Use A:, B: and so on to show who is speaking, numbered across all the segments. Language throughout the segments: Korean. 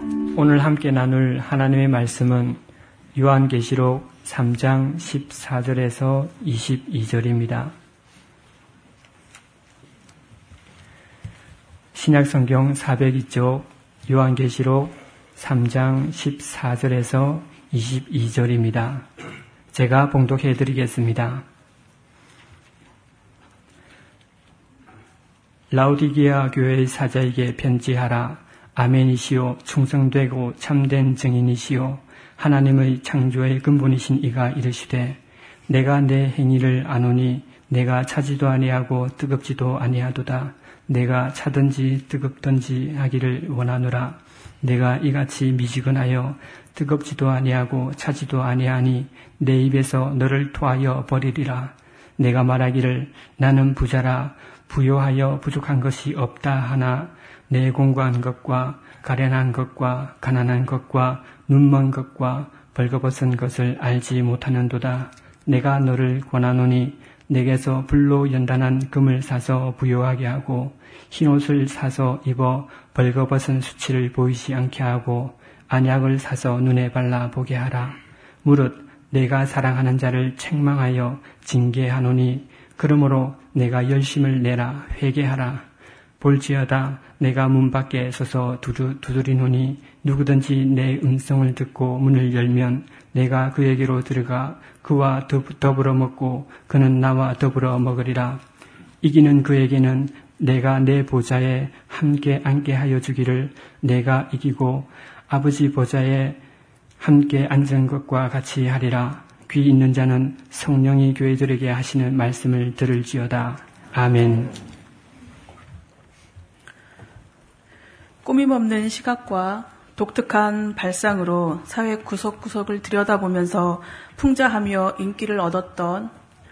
A: 오늘 함께 나눌 하나님의 말씀은 요한계시록 3장 14절에서 22절입니다. 신약성경 402쪽 요한계시록 3장 14절에서 22절입니다. 제가 봉독해 드리겠습니다. 라오디게아 교회의 사자에게 편지하라. 아멘이시오. 충성되고 참된 증인이시오. 하나님의 창조의 근본이신 이가 이르시되 내가 내 행위를 아노니 내가 차지도 아니하고 뜨겁지도 아니하도다. 내가 차든지 뜨겁든지 하기를 원하노라. 내가 이같이 미지근하여 뜨겁지도 아니하고 차지도 아니하니 내 입에서 너를 토하여 버리리라. 내가 말하기를 나는 부자라 부요하여 부족한 것이 없다 하나 내 공고한 것과 가련한 것과 가난한 것과 눈먼 것과 벌거벗은 것을 알지 못하는도다. 내가 너를 권하노니 내게서 불로 연단한 금을 사서 부요하게 하고 흰옷을 사서 입어 벌거벗은 수치를 보이지 않게 하고 안약을 사서 눈에 발라 보게 하라. 무릇 내가 사랑하는 자를 책망하여 징계하노니 그러므로 내가 열심을 내라 회개하라. 볼지어다 내가 문 밖에 서서 두드리노니 누구든지 내 음성을 듣고 문을 열면 내가 그에게로 들어가 그와 더불어 먹고 그는 나와 더불어 먹으리라. 이기는 그에게는 내가 내 보좌에 함께 앉게 하여 주기를 내가 이기고 아버지 보좌에 함께 앉은 것과 같이 하리라. 귀 있는 자는 성령이 교회들에게 하시는 말씀을 들을지어다. 아멘.
B: 꾸밈없는 시각과 독특한 발상으로 사회 구석구석을 들여다보면서 풍자하며 인기를 얻었던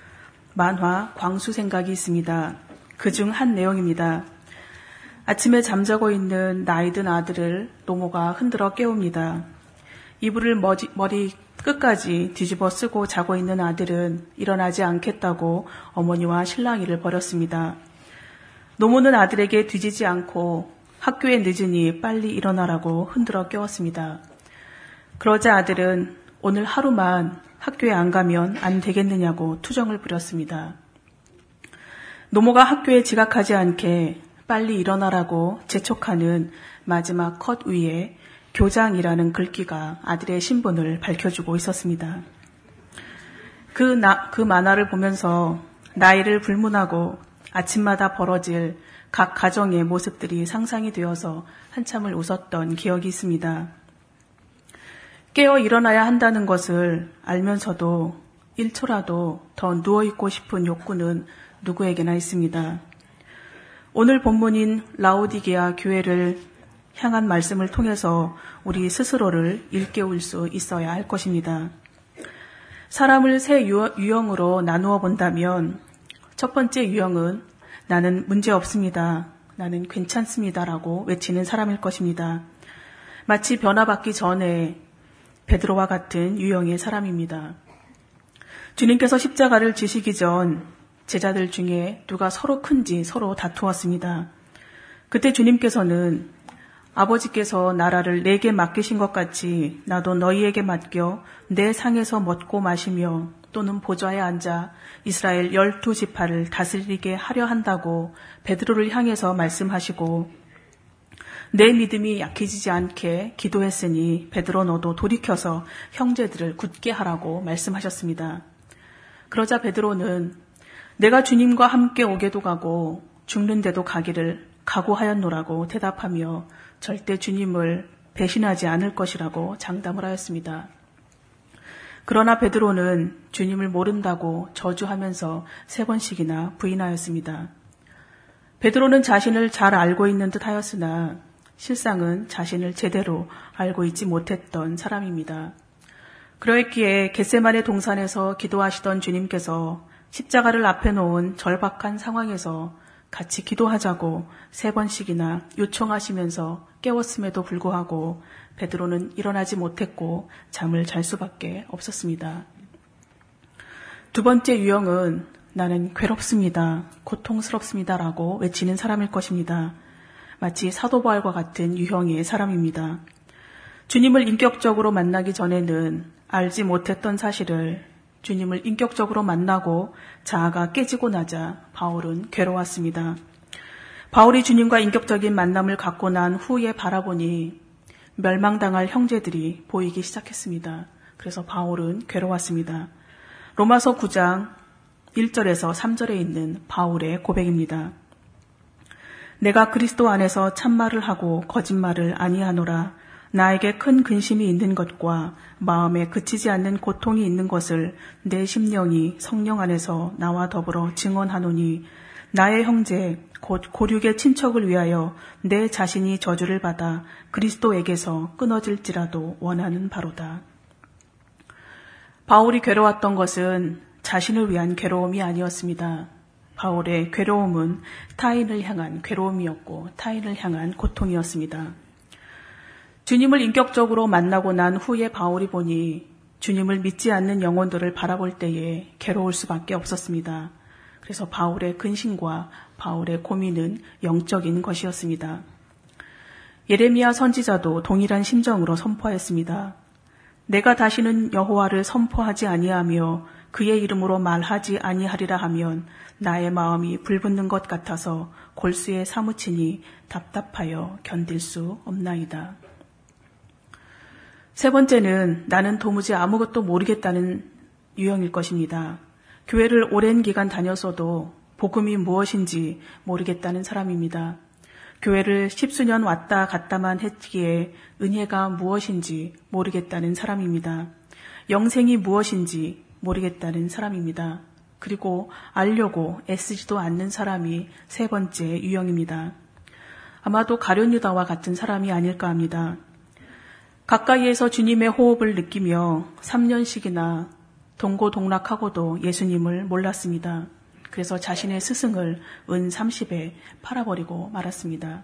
B: 만화 광수생각이 있습니다. 그중 한 내용입니다. 아침에 잠자고 있는 나이든 아들을 노모가 흔들어 깨웁니다. 이불을 머리 끝까지 뒤집어 쓰고 자고 있는 아들은 일어나지 않겠다고 어머니와 실랑이를 벌였습니다. 노모는 아들에게 뒤지지 않고 학교에 늦으니 빨리 일어나라고 흔들어 깨웠습니다. 그러자 아들은 오늘 하루만 학교에 안 가면 안 되겠느냐고 투정을 부렸습니다. 노모가 학교에 지각하지 않게 빨리 일어나라고 재촉하는 마지막 컷 위에 교장이라는 글귀가 아들의 신분을 밝혀주고 있었습니다. 그 만화를 보면서 나이를 불문하고 아침마다 벌어질 각 가정의 모습들이 상상이 되어서 한참을 웃었던 기억이 있습니다. 깨어 일어나야 한다는 것을 알면서도 1초라도 더 누워있고 싶은 욕구는 누구에게나 있습니다. 오늘 본문인 라오디게아 교회를 향한 말씀을 통해서 우리 스스로를 일깨울 수 있어야 할 것입니다. 사람을 세 유형으로 나누어 본다면 첫 번째 유형은 나는 문제 없습니다. 나는 괜찮습니다라고 외치는 사람일 것입니다. 마치 변화받기 전에 베드로와 같은 유형의 사람입니다. 주님께서 십자가를 지시기 전 제자들 중에 누가 서로 큰지 서로 다투었습니다. 그때 주님께서는 아버지께서 나라를 내게 맡기신 것 같이 나도 너희에게 맡겨 내 상에서 먹고 마시며 또는 보좌에 앉아 이스라엘 12지파를 다스리게 하려 한다고 베드로를 향해서 말씀하시고 내 믿음이 약해지지 않게 기도했으니 베드로 너도 돌이켜서 형제들을 굳게 하라고 말씀하셨습니다. 그러자 베드로는 내가 주님과 함께 오게도 가고 죽는 데도 가기를 각오하였노라고 대답하며 절대 주님을 배신하지 않을 것이라고 장담을 하였습니다. 그러나 베드로는 주님을 모른다고 저주하면서 3번씩이나 부인하였습니다. 베드로는 자신을 잘 알고 있는 듯 하였으나 실상은 자신을 제대로 알고 있지 못했던 사람입니다. 그러했기에 겟세마네 동산에서 기도하시던 주님께서 십자가를 앞에 놓은 절박한 상황에서 같이 기도하자고 3번씩이나 요청하시면서 깨웠음에도 불구하고 베드로는 일어나지 못했고 잠을 잘 수밖에 없었습니다. 두 번째 유형은 나는 괴롭습니다, 고통스럽습니다라고 외치는 사람일 것입니다. 마치 사도 바울과 같은 유형의 사람입니다. 주님을 인격적으로 만나기 전에는 알지 못했던 사실을 주님을 인격적으로 만나고 자아가 깨지고 나자 바울은 괴로웠습니다. 바울이 주님과 인격적인 만남을 갖고 난 후에 바라보니 멸망당할 형제들이 보이기 시작했습니다. 그래서 바울은 괴로웠습니다. 로마서 9장 1절에서 3절에 있는 바울의 고백입니다. 내가 그리스도 안에서 참말을 하고 거짓말을 아니하노라. 나에게 큰 근심이 있는 것과 마음에 그치지 않는 고통이 있는 것을 내 심령이 성령 안에서 나와 더불어 증언하노니 나의 형제 곧 고륙의 친척을 위하여 내 자신이 저주를 받아 그리스도에게서 끊어질지라도 원하는 바로다. 바울이 괴로웠던 것은 자신을 위한 괴로움이 아니었습니다. 바울의 괴로움은 타인을 향한 괴로움이었고 타인을 향한 고통이었습니다. 주님을 인격적으로 만나고 난 후에 바울이 보니 주님을 믿지 않는 영혼들을 바라볼 때에 괴로울 수밖에 없었습니다. 그래서 바울의 근심과 바울의 고민은 영적인 것이었습니다. 예레미야 선지자도 동일한 심정으로 선포했습니다. 내가 다시는 여호와를 선포하지 아니하며 그의 이름으로 말하지 아니하리라 하면 나의 마음이 불붙는 것 같아서 골수에 사무치니 답답하여 견딜 수 없나이다. 세 번째는 나는 도무지 아무것도 모르겠다는 유형일 것입니다. 교회를 오랜 기간 다녔어도 복음이 무엇인지 모르겠다는 사람입니다. 교회를 10수년 왔다 갔다만 했기에 은혜가 무엇인지 모르겠다는 사람입니다. 영생이 무엇인지 모르겠다는 사람입니다. 그리고 알려고 애쓰지도 않는 사람이 세 번째 유형입니다. 아마도 가룟 유다와 같은 사람이 아닐까 합니다. 가까이에서 주님의 호흡을 느끼며 3년씩이나 동고동락하고도 예수님을 몰랐습니다. 그래서 자신의 스승을 은 30에 팔아버리고 말았습니다.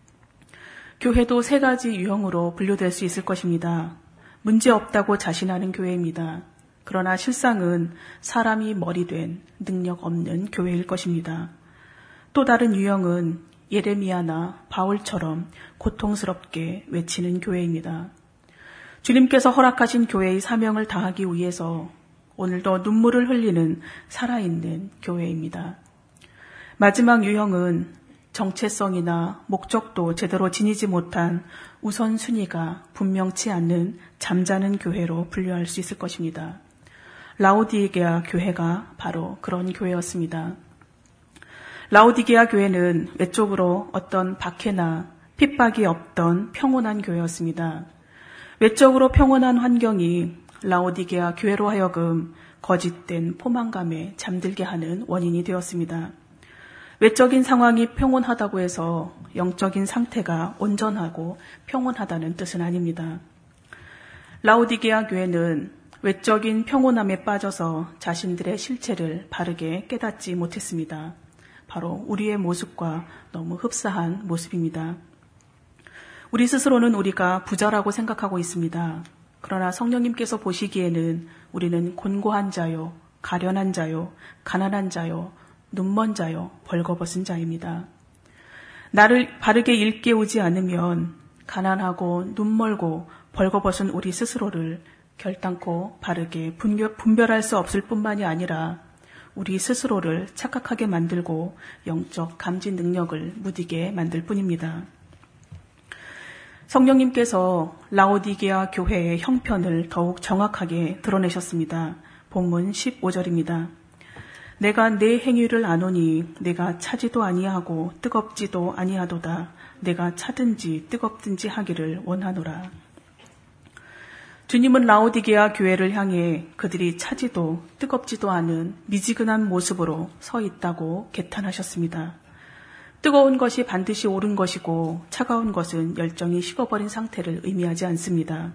B: 교회도 세 가지 유형으로 분류될 수 있을 것입니다. 문제없다고 자신하는 교회입니다. 그러나 실상은 사람이 머리된 능력 없는 교회일 것입니다. 또 다른 유형은 예레미야나 바울처럼 고통스럽게 외치는 교회입니다. 주님께서 허락하신 교회의 사명을 다하기 위해서 오늘도 눈물을 흘리는 살아있는 교회입니다. 마지막 유형은 정체성이나 목적도 제대로 지니지 못한 우선순위가 분명치 않는 잠자는 교회로 분류할 수 있을 것입니다. 라오디게아 교회가 바로 그런 교회였습니다. 라오디게아 교회는 외적으로 어떤 박해나 핍박이 없던 평온한 교회였습니다. 외적으로 평온한 환경이 라오디게아 교회로 하여금 거짓된 포만감에 잠들게 하는 원인이 되었습니다. 외적인 상황이 평온하다고 해서 영적인 상태가 온전하고 평온하다는 뜻은 아닙니다. 라오디게아 교회는 외적인 평온함에 빠져서 자신들의 실체를 바르게 깨닫지 못했습니다. 바로 우리의 모습과 너무 흡사한 모습입니다. 우리 스스로는 우리가 부자라고 생각하고 있습니다. 그러나 성령님께서 보시기에는 우리는 곤고한 자요, 가련한 자요, 가난한 자요, 눈먼 자요, 벌거벗은 자입니다. 나를 바르게 일깨우지 않으면 가난하고 눈멀고 벌거벗은 우리 스스로를 결단코 바르게 분별할 수 없을 뿐만이 아니라 우리 스스로를 착각하게 만들고 영적 감지 능력을 무디게 만들 뿐입니다. 성령님께서 라오디게아 교회의 형편을 더욱 정확하게 드러내셨습니다. 본문 15절입니다. 내가 내 행위를 아노니 내가 차지도 아니하고 뜨겁지도 아니하도다. 내가 차든지 뜨겁든지 하기를 원하노라. 주님은 라오디게아 교회를 향해 그들이 차지도 뜨겁지도 않은 미지근한 모습으로 서 있다고 개탄하셨습니다. 뜨거운 것이 반드시 옳은 것이고 차가운 것은 열정이 식어버린 상태를 의미하지 않습니다.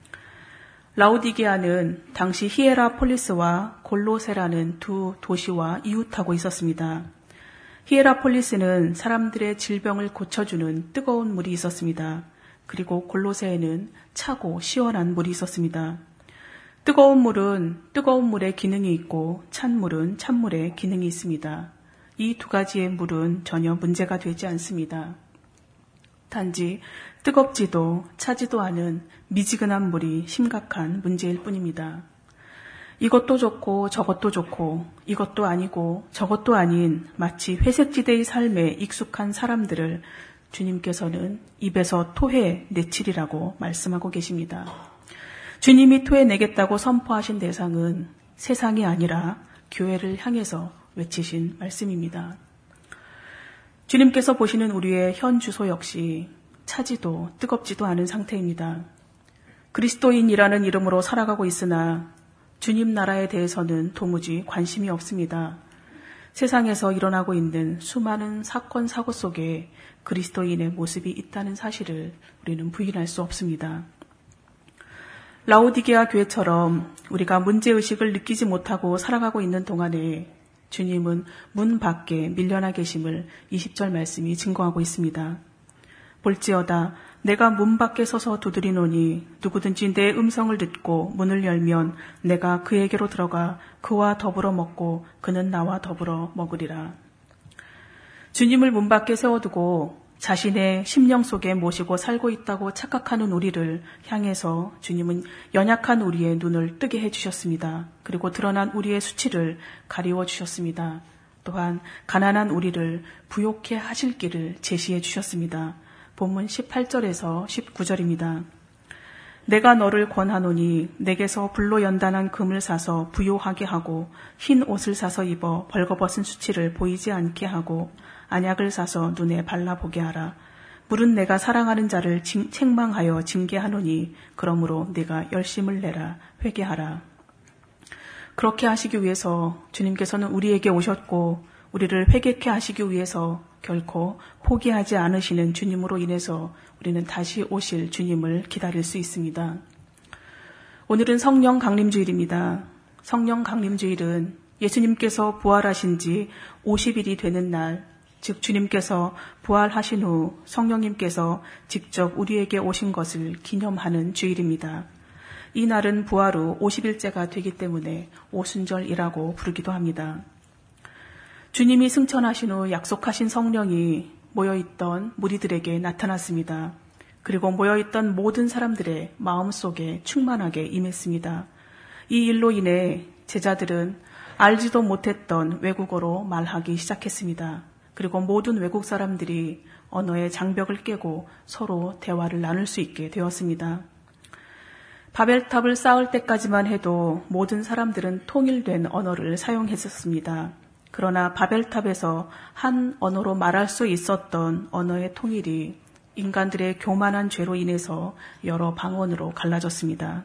B: 라오디게아는 당시 히에라폴리스와 골로세라는 두 도시와 이웃하고 있었습니다. 히에라폴리스는 사람들의 질병을 고쳐주는 뜨거운 물이 있었습니다. 그리고 골로새에는 차고 시원한 물이 있었습니다. 뜨거운 물은 뜨거운 물의 기능이 있고 찬물은 찬물의 기능이 있습니다. 이 두 가지의 물은 전혀 문제가 되지 않습니다. 단지 뜨겁지도 차지도 않은 미지근한 물이 심각한 문제일 뿐입니다. 이것도 좋고 저것도 좋고 이것도 아니고 저것도 아닌 마치 회색지대의 삶에 익숙한 사람들을 주님께서는 입에서 토해 내치리라고 말씀하고 계십니다. 주님이 토해내겠다고 선포하신 대상은 세상이 아니라 교회를 향해서 외치신 말씀입니다. 주님께서 보시는 우리의 현 주소 역시 차지도 뜨겁지도 않은 상태입니다. 그리스도인이라는 이름으로 살아가고 있으나 주님 나라에 대해서는 도무지 관심이 없습니다. 세상에서 일어나고 있는 수많은 사건, 사고 속에 그리스도인의 모습이 있다는 사실을 우리는 부인할 수 없습니다. 라오디게아 교회처럼 우리가 문제의식을 느끼지 못하고 살아가고 있는 동안에 주님은 문 밖에 밀려나 계심을 20절 말씀이 증거하고 있습니다. 볼지어다 내가 문 밖에 서서 두드리노니 누구든지 내 음성을 듣고 문을 열면 내가 그에게로 들어가 그와 더불어 먹고 그는 나와 더불어 먹으리라. 주님을 문 밖에 세워두고 자신의 심령 속에 모시고 살고 있다고 착각하는 우리를 향해서 주님은 연약한 우리의 눈을 뜨게 해주셨습니다. 그리고 드러난 우리의 수치를 가리워 주셨습니다. 또한 가난한 우리를 부욕해 하실 길을 제시해 주셨습니다. 본문 18절에서 19절입니다. 내가 너를 권하노니 내게서 불로 연단한 금을 사서 부요하게 하고 흰 옷을 사서 입어 벌거벗은 수치를 보이지 않게 하고 안약을 사서 눈에 발라보게 하라. 물은 내가 사랑하는 자를 책망하여 징계하노니 그러므로 네가 열심을 내라 회개하라. 그렇게 하시기 위해서 주님께서는 우리에게 오셨고 우리를 회개케 하시기 위해서 결코 포기하지 않으시는 주님으로 인해서 우리는 다시 오실 주님을 기다릴 수 있습니다. 오늘은 성령 강림주일입니다. 성령 강림주일은 예수님께서 부활하신 지 50일이 되는 날, 즉 주님께서 부활하신 후 성령님께서 직접 우리에게 오신 것을 기념하는 주일입니다. 이 날은 부활 후 50일째가 되기 때문에 오순절이라고 부르기도 합니다. 주님이 승천하신 후 약속하신 성령이 모여있던 무리들에게 나타났습니다. 그리고 모여있던 모든 사람들의 마음속에 충만하게 임했습니다. 이 일로 인해 제자들은 알지도 못했던 외국어로 말하기 시작했습니다. 그리고 모든 외국 사람들이 언어의 장벽을 깨고 서로 대화를 나눌 수 있게 되었습니다. 바벨탑을 쌓을 때까지만 해도 모든 사람들은 통일된 언어를 사용했었습니다. 그러나 바벨탑에서 한 언어로 말할 수 있었던 언어의 통일이 인간들의 교만한 죄로 인해서 여러 방언으로 갈라졌습니다.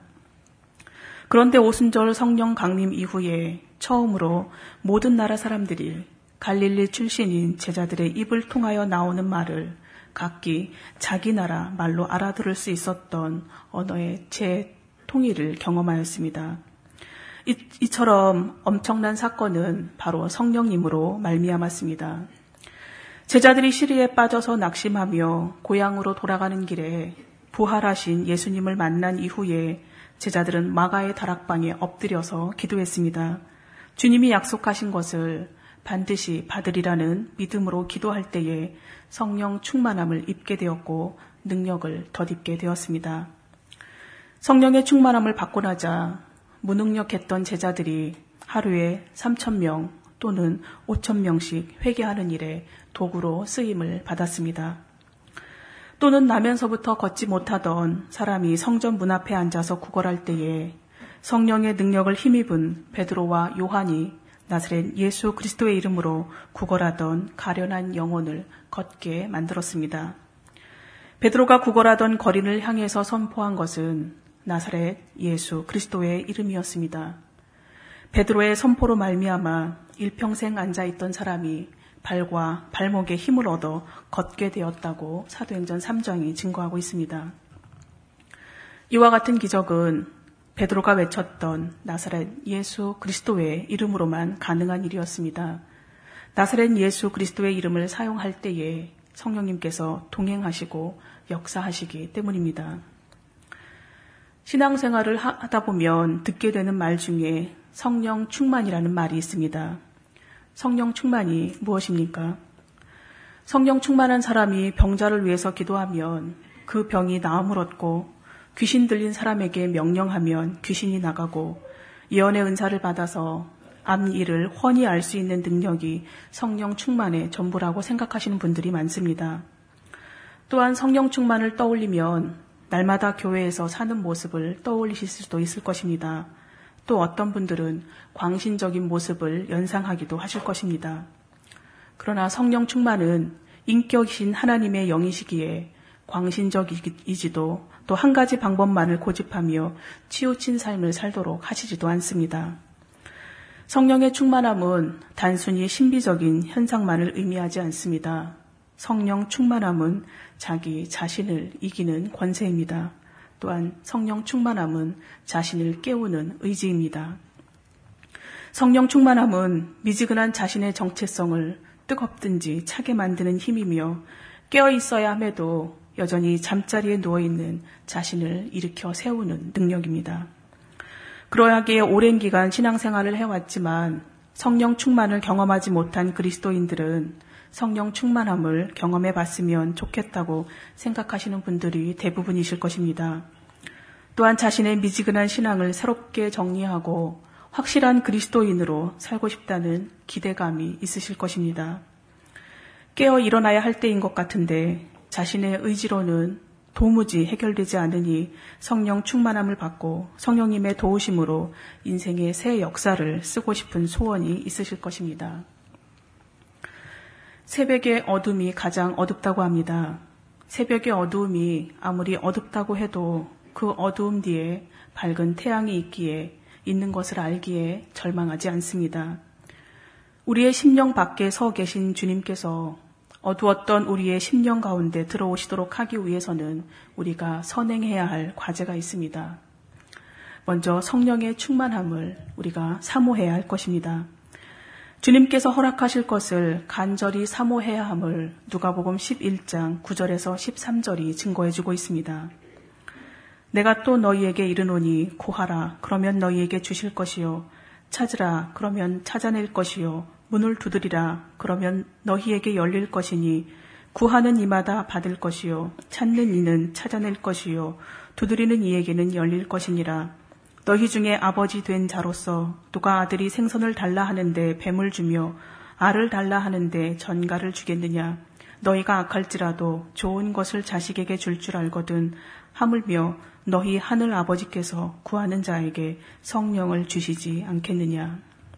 B: 그런데 오순절 성령 강림 이후에 처음으로 모든 나라 사람들이 갈릴리 출신인 제자들의 입을 통하여 나오는 말을 각기 자기 나라 말로 알아들을 수 있었던 언어의 재통일을 경험하였습니다. 이처럼 엄청난 사건은 바로 성령님으로 말미암았습니다. 제자들이 시리에 빠져서 낙심하며 고향으로 돌아가는 길에 부활하신 예수님을 만난 이후에 제자들은 마가의 다락방에 엎드려서 기도했습니다. 주님이 약속하신 것을 반드시 받으리라는 믿음으로 기도할 때에 성령 충만함을 입게 되었고 능력을 덧입게 되었습니다. 성령의 충만함을 받고 나자 무능력했던 제자들이 하루에 3,000명 또는 5,000명씩 회개하는 일에 도구로 쓰임을 받았습니다. 또는 나면서부터 걷지 못하던 사람이 성전 문 앞에 앉아서 구걸할 때에 성령의 능력을 힘입은 베드로와 요한이 나사렛 예수 그리스도의 이름으로 구걸하던 가련한 영혼을 걷게 만들었습니다. 베드로가 구걸하던 거린을 향해서 선포한 것은 나사렛 예수 그리스도의 이름이었습니다. 베드로의 선포로 말미암아 일평생 앉아있던 사람이 발과 발목에 힘을 얻어 걷게 되었다고 사도행전 3장이 증거하고 있습니다. 이와 같은 기적은 베드로가 외쳤던 나사렛 예수 그리스도의 이름으로만 가능한 일이었습니다. 나사렛 예수 그리스도의 이름을 사용할 때에 성령님께서 동행하시고 역사하시기 때문입니다. 신앙생활을 하다 보면 듣게 되는 말 중에 성령 충만이라는 말이 있습니다. 성령 충만이 무엇입니까? 성령 충만한 사람이 병자를 위해서 기도하면 그 병이 나음을 얻고, 귀신 들린 사람에게 명령하면 귀신이 나가고, 예언의 은사를 받아서 앞일을 훤히 알 수 있는 능력이 성령 충만의 전부라고 생각하시는 분들이 많습니다. 또한 성령 충만을 떠올리면 날마다 교회에서 사는 모습을 떠올리실 수도 있을 것입니다. 또 어떤 분들은 광신적인 모습을 연상하기도 하실 것입니다. 그러나 성령 충만은 인격이신 하나님의 영이시기에 광신적이지도 또 한 가지 방법만을 고집하며 치우친 삶을 살도록 하시지도 않습니다. 성령의 충만함은 단순히 신비적인 현상만을 의미하지 않습니다. 성령 충만함은 자기 자신을 이기는 권세입니다. 또한 성령 충만함은 자신을 깨우는 의지입니다. 성령 충만함은 미지근한 자신의 정체성을 뜨겁든지 차게 만드는 힘이며, 깨어 있어야 함에도 여전히 잠자리에 누워있는 자신을 일으켜 세우는 능력입니다. 그러하기에 오랜 기간 신앙생활을 해왔지만 성령 충만을 경험하지 못한 그리스도인들은 성령 충만함을 경험해 봤으면 좋겠다고 생각하시는 분들이 대부분이실 것입니다. 또한 자신의 미지근한 신앙을 새롭게 정리하고 확실한 그리스도인으로 살고 싶다는 기대감이 있으실 것입니다. 깨어 일어나야 할 때인 것 같은데 자신의 의지로는 도무지 해결되지 않으니 성령 충만함을 받고 성령님의 도우심으로 인생의 새 역사를 쓰고 싶은 소원이 있으실 것입니다. 새벽의 어둠이 가장 어둡다고 합니다. 새벽의 어두움이 아무리 어둡다고 해도 그 어두움 뒤에 밝은 태양이 있기에, 있는 것을 알기에 절망하지 않습니다. 우리의 심령 밖에 서 계신 주님께서 어두웠던 우리의 심령 가운데 들어오시도록 하기 위해서는 우리가 선행해야 할 과제가 있습니다. 먼저 성령의 충만함을 우리가 사모해야 할 것입니다. 주님께서 허락하실 것을 간절히 사모해야 함을 누가복음 11장 9절에서 13절이 증거해주고 있습니다. 내가 또 너희에게 이르노니 구하라 그러면 너희에게 주실 것이요, 찾으라 그러면 찾아낼 것이요, 문을 두드리라 그러면 너희에게 열릴 것이니, 구하는 이마다 받을 것이요, 찾는 이는 찾아낼 것이요, 두드리는 이에게는 열릴 것이니라. 너희 중에 아버지 된 자로서 누가 아들이 생선을 달라 하는데 뱀을 주며 알을 달라 하는데 전갈을 주겠느냐? 너희가 악할지라도 좋은 것을 자식에게 줄 줄 알거든 하물며 너희 하늘 아버지께서 구하는 자에게 성령을 주시지 않겠느냐?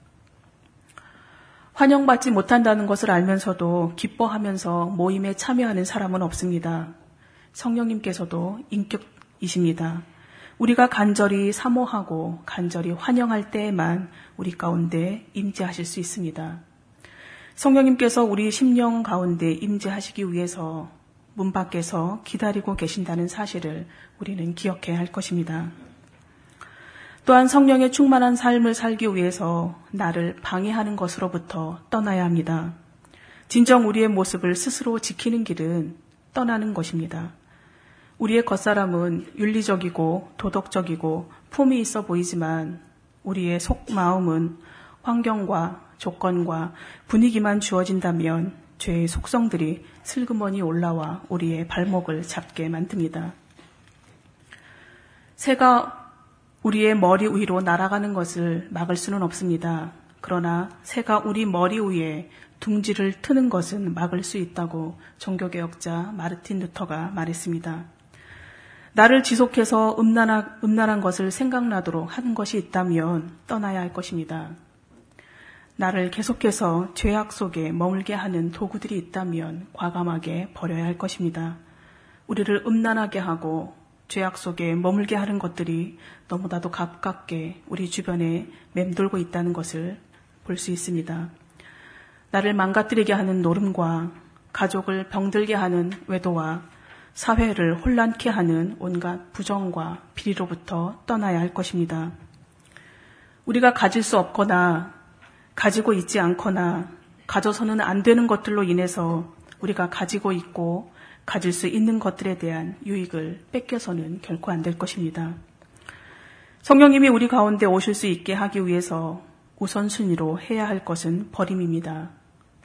B: 환영받지 못한다는 것을 알면서도 기뻐하면서 모임에 참여하는 사람은 없습니다. 성령님께서도 인격이십니다. 우리가 간절히 사모하고 간절히 환영할 때에만 우리 가운데 임재하실 수 있습니다. 성령님께서 우리 심령 가운데 임재하시기 위해서 문 밖에서 기다리고 계신다는 사실을 우리는 기억해야 할 것입니다. 또한 성령의 충만한 삶을 살기 위해서 나를 방해하는 것으로부터 떠나야 합니다. 진정 우리의 모습을 스스로 지키는 길은 떠나는 것입니다. 우리의 겉사람은 윤리적이고 도덕적이고 품이 있어 보이지만 우리의 속마음은 환경과 조건과 분위기만 주어진다면 죄의 속성들이 슬그머니 올라와 우리의 발목을 잡게 만듭니다. 새가 우리의 머리 위로 날아가는 것을 막을 수는 없습니다. 그러나 새가 우리 머리 위에 둥지를 트는 것은 막을 수 있다고 종교개혁자 마르틴 루터가 말했습니다. 나를 지속해서 음란한 것을 생각나도록 하는 것이 있다면 떠나야 할 것입니다. 나를 계속해서 죄악 속에 머물게 하는 도구들이 있다면 과감하게 버려야 할 것입니다. 우리를 음란하게 하고 죄악 속에 머물게 하는 것들이 너무나도 가깝게 우리 주변에 맴돌고 있다는 것을 볼 수 있습니다. 나를 망가뜨리게 하는 노름과 가족을 병들게 하는 외도와 사회를 혼란케 하는 온갖 부정과 비리로부터 떠나야 할 것입니다. 우리가 가질 수 없거나 가지고 있지 않거나 가져서는 안 되는 것들로 인해서 우리가 가지고 있고 가질 수 있는 것들에 대한 유익을 뺏겨서는 결코 안 될 것입니다. 성령님이 우리 가운데 오실 수 있게 하기 위해서 우선순위로 해야 할 것은 버림입니다.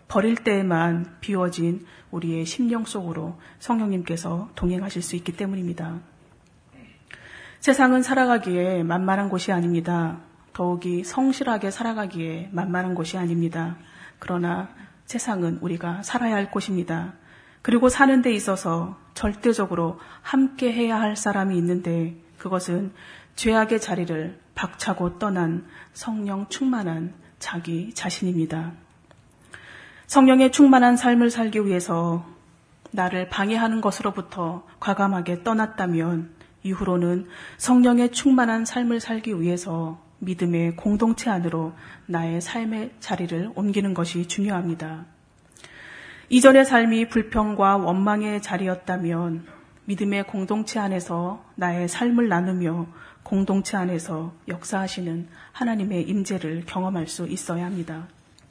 B: 버릴 때에만 비워진 우리의 심령 속으로 성령님께서 동행하실 수 있기 때문입니다. 세상은 살아가기에 만만한 곳이 아닙니다. 더욱이 성실하게 살아가기에 만만한 곳이 아닙니다. 그러나 세상은 우리가 살아야 할 곳입니다. 그리고 사는 데 있어서 절대적으로 함께 해야 할 사람이 있는데 그것은 죄악의 자리를 박차고 떠난 성령 충만한 자기 자신입니다. 성령의 충만한 삶을 살기 위해서 나를 방해하는 것으로부터 과감하게 떠났다면 이후로는 성령의 충만한 삶을 살기 위해서 믿음의 공동체 안으로 나의 삶의 자리를 옮기는 것이 중요합니다. 이전의 삶이 불평과 원망의 자리였다면 믿음의 공동체 안에서 나의 삶을 나누며 공동체 안에서 역사하시는 하나님의 임재를 경험할 수 있어야 합니다.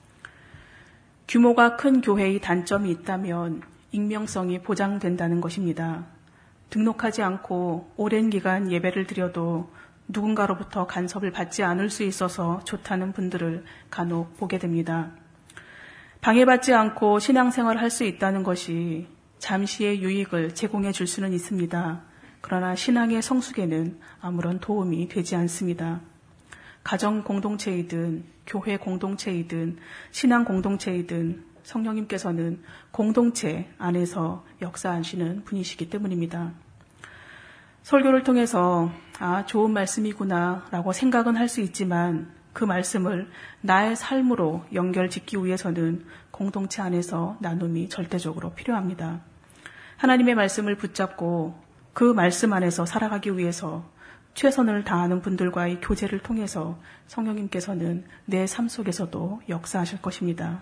B: 규모가 큰 교회의 단점이 있다면 익명성이 보장된다는 것입니다. 등록하지 않고 오랜 기간 예배를 드려도 누군가로부터 간섭을 받지 않을 수 있어서 좋다는 분들을 간혹 보게 됩니다. 방해받지 않고 신앙생활을 할 수 있다는 것이 잠시의 유익을 제공해 줄 수는 있습니다. 그러나 신앙의 성숙에는 아무런 도움이 되지 않습니다. 가정 공동체이든 교회 공동체이든 신앙 공동체이든 성령님께서는 공동체 안에서 역사하시는 분이시기 때문입니다. 설교를 통해서 좋은 말씀이구나 라고 생각은 할 수 있지만 그 말씀을 나의 삶으로 연결짓기 위해서는 공동체 안에서 나눔이 절대적으로 필요합니다. 하나님의 말씀을 붙잡고 그 말씀 안에서 살아가기 위해서 최선을 다하는 분들과의 교제를 통해서 성령님께서는 내 삶 속에서도 역사하실 것입니다.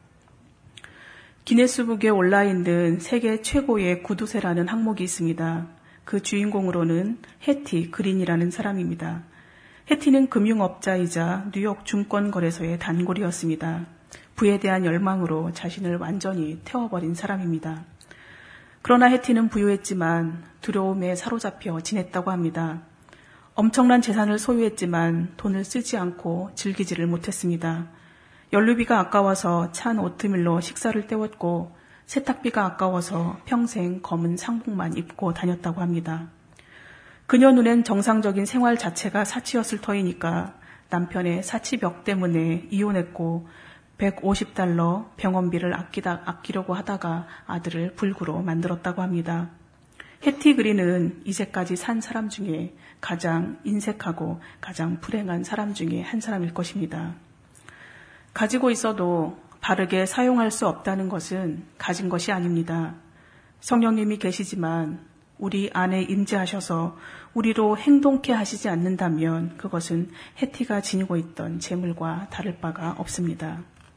B: 기네스북에 올라있는 세계 최고의 구두쇠라는 항목이 있습니다. 그 주인공으로는 해티 그린이라는 사람입니다. 해티는 금융업자이자 뉴욕 증권거래소의 단골이었습니다. 부에 대한 열망으로 자신을 완전히 태워버린 사람입니다. 그러나 해티는 부유했지만 두려움에 사로잡혀 지냈다고 합니다. 엄청난 재산을 소유했지만 돈을 쓰지 않고 즐기지를 못했습니다. 연료비가 아까워서 찬 오트밀로 식사를 때웠고 세탁비가 아까워서 평생 검은 상복만 입고 다녔다고 합니다. 그녀 눈엔 정상적인 생활 자체가 사치였을 터이니까 남편의 사치벽 때문에 이혼했고 $150 병원비를 아끼려고 하다가 아들을 불구로 만들었다고 합니다. 해티 그린은 이제까지 산 사람 중에 가장 인색하고 가장 불행한 사람 중에 한 사람일 것입니다. 가지고 있어도 바르게 사용할 수 없다는 것은 가진 것이 아닙니다. 성령님이 계시지만 우리 안에 임재하셔서 우리로 행동케 하시지 않는다면 그것은 해티가 지니고 있던 재물과 다를 바가 없습니다.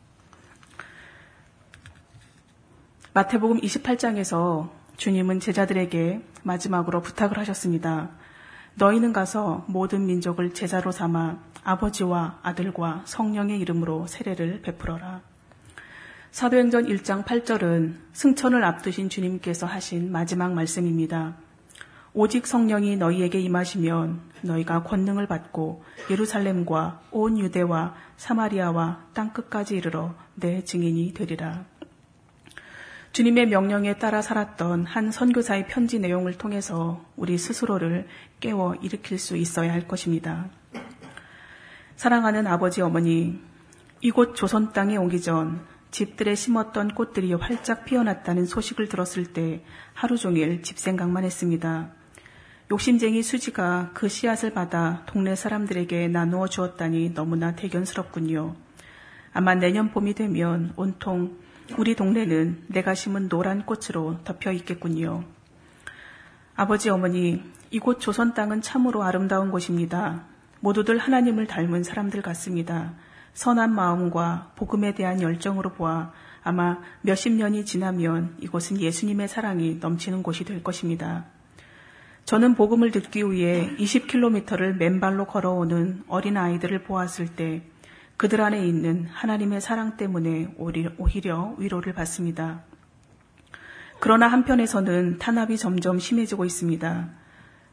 B: 마태복음 28장에서 주님은 제자들에게 마지막으로 부탁을 하셨습니다. 너희는 가서 모든 민족을 제자로 삼아 아버지와 아들과 성령의 이름으로 세례를 베풀어라. 사도행전 1장 8절은 승천을 앞두신 주님께서 하신 마지막 말씀입니다. 오직 성령이 너희에게 임하시면 너희가 권능을 받고 예루살렘과 온 유대와 사마리아와 땅끝까지 이르러 내 증인이 되리라. 주님의 명령에 따라 살았던 한 선교사의 편지 내용을 통해서 우리 스스로를 깨워 일으킬 수 있어야 할 것입니다. 사랑하는 아버지 어머니, 이곳 조선 땅에 오기 전 집들에 심었던 꽃들이 활짝 피어났다는 소식을 들었을 때 하루 종일 집 생각만 했습니다. 욕심쟁이 수지가 그 씨앗을 받아 동네 사람들에게 나누어 주었다니 너무나 대견스럽군요. 아마 내년 봄이 되면 온통 우리 동네는 내가 심은 노란 꽃으로 덮여 있겠군요. 아버지 어머니, 이곳 조선 땅은 참으로 아름다운 곳입니다. 모두들 하나님을 닮은 사람들 같습니다. 선한 마음과 복음에 대한 열정으로 보아 아마 몇십 년이 지나면 이곳은 예수님의 사랑이 넘치는 곳이 될 것입니다. 저는 복음을 듣기 위해 20km를 맨발로 걸어오는 어린 아이들을 보았을 때 그들 안에 있는 하나님의 사랑 때문에 오히려 위로를 받습니다. 그러나 한편에서는 탄압이 점점 심해지고 있습니다.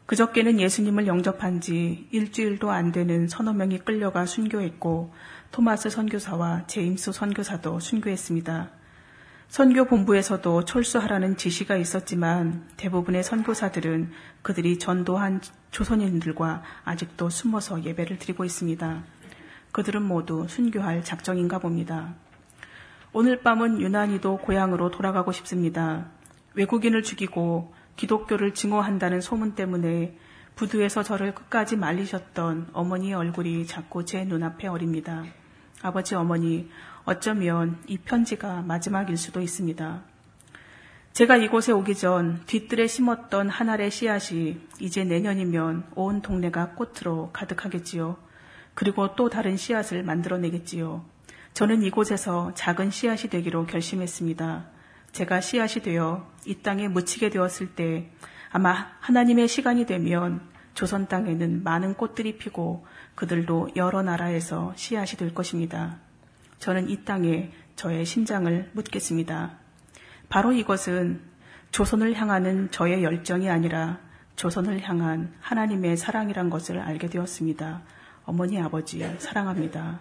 B: 그저께는 예수님을 영접한 지 일주일도 안 되는 서너 명이 끌려가 순교했고 토마스 선교사와 제임스 선교사도 순교했습니다. 선교 본부에서도 철수하라는 지시가 있었지만 대부분의 선교사들은 그들이 전도한 조선인들과 아직도 숨어서 예배를 드리고 있습니다. 그들은 모두 순교할 작정인가 봅니다. 오늘 밤은 유난히도 고향으로 돌아가고 싶습니다. 외국인을 죽이고 기독교를 증오한다는 소문 때문에 부두에서 저를 끝까지 말리셨던 어머니의 얼굴이 자꾸 제 눈앞에 어립니다. 아버지, 어머니, 어쩌면 이 편지가 마지막일 수도 있습니다. 제가 이곳에 오기 전 뒤뜰에 심었던 한 알의 씨앗이 이제 내년이면 온 동네가 꽃으로 가득하겠지요. 그리고 또 다른 씨앗을 만들어내겠지요. 저는 이곳에서 작은 씨앗이 되기로 결심했습니다. 제가 씨앗이 되어 이 땅에 묻히게 되었을 때 아마 하나님의 시간이 되면 조선 땅에는 많은 꽃들이 피고 그들도 여러 나라에서 씨앗이 될 것입니다. 저는 이 땅에 저의 심장을 묻겠습니다. 바로 이것은 조선을 향하는 저의 열정이 아니라 조선을 향한 하나님의 사랑이란 것을 알게 되었습니다. 어머니, 아버지 사랑합니다.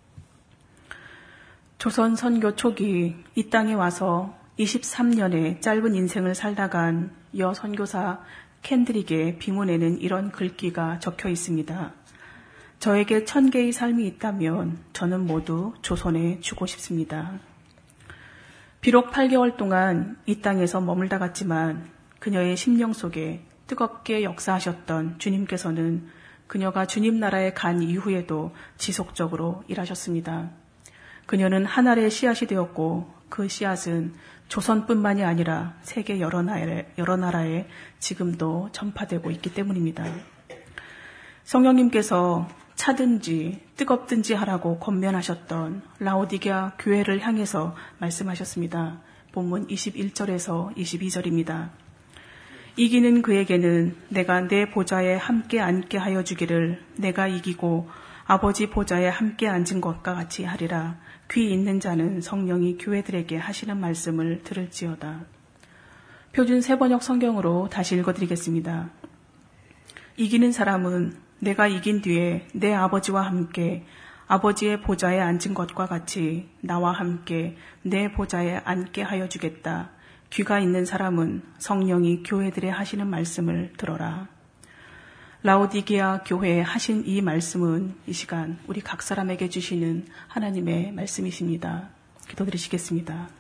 B: 조선 선교 초기 이 땅에 와서 23년의 짧은 인생을 살다간 여 선교사 캔드릭의 비문에는 이런 글귀가 적혀 있습니다. 저에게 1000개의 삶이 있다면 저는 모두 조선에 주고 싶습니다. 비록 8개월 동안 이 땅에서 머물다 갔지만 그녀의 심령 속에 뜨겁게 역사하셨던 주님께서는 그녀가 주님 나라에 간 이후에도 지속적으로 일하셨습니다. 그녀는 한 알의 씨앗이 되었고 그 씨앗은 조선뿐만이 아니라 세계 여러 나라에 지금도 전파되고 있기 때문입니다. 성령님께서 차든지 뜨겁든지 하라고 권면하셨던 라오디게아 교회를 향해서 말씀하셨습니다. 본문 21절에서 22절입니다. 이기는 그에게는 내가 내 보좌에 함께 앉게 하여 주기를 내가 이기고 아버지 보좌에 함께 앉은 것과 같이 하리라. 귀 있는 자는 성령이 교회들에게 하시는 말씀을 들을지어다. 표준 세번역 성경으로 다시 읽어드리겠습니다. 이기는 사람은 내가 이긴 뒤에 내 아버지와 함께 아버지의 보좌에 앉은 것과 같이 나와 함께 내 보좌에 앉게 하여 주겠다. 귀가 있는 사람은 성령이 교회들에 하시는 말씀을 들어라. 라오디게아 교회에 하신 이 말씀은 이 시간 우리 각 사람에게 주시는 하나님의 말씀이십니다. 기도드리시겠습니다.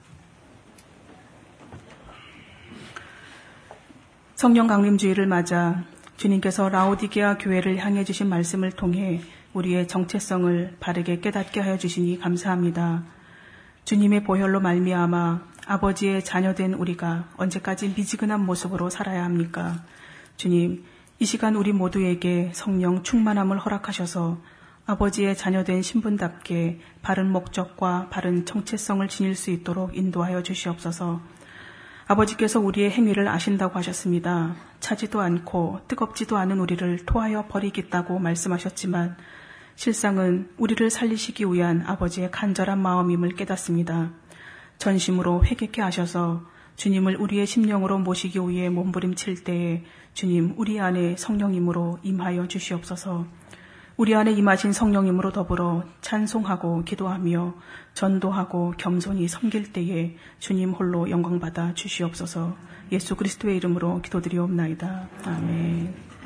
B: 성령 강림주의를 맞아 주님께서 라오디게아 교회를 향해 주신 말씀을 통해 우리의 정체성을 바르게 깨닫게 하여 주시니 감사합니다. 주님의 보혈로 말미암아 아버지의 자녀된 우리가 언제까지 미지근한 모습으로 살아야 합니까? 주님, 이 시간 우리 모두에게 성령 충만함을 허락하셔서 아버지의 자녀된 신분답게 바른 목적과 바른 정체성을 지닐 수 있도록 인도하여 주시옵소서. 아버지께서 우리의 행위를 아신다고 하셨습니다. 차지도 않고 뜨겁지도 않은 우리를 토하여 버리겠다고 말씀하셨지만 실상은 우리를 살리시기 위한 아버지의 간절한 마음임을 깨닫습니다. 전심으로 회개케 하셔서 주님을 우리의 심령으로 모시기 위해 몸부림칠 때에 주님 우리 안에 성령님으로 임하여 주시옵소서. 우리 안에 임하신 성령님으로 더불어 찬송하고 기도하며 전도하고 겸손히 섬길 때에 주님 홀로 영광받아 주시옵소서. 예수 그리스도의 이름으로 기도드리옵나이다. 아멘.